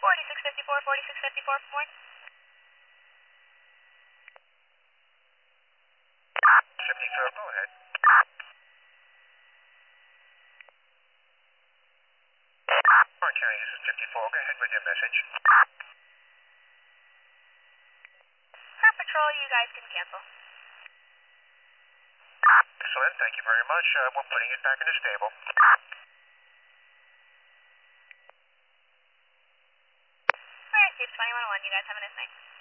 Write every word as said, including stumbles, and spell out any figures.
forty-six fifty-four, forty-six fifty-four, point. seventy-four, go ahead. Orange County, this is fifty-four, go ahead with your message. Car Patrol, you guys can cancel. Excellent, thank you very much. Uh, we're putting it back in the stable. Alright, Steve, twenty-one oh one, you guys have a nice night.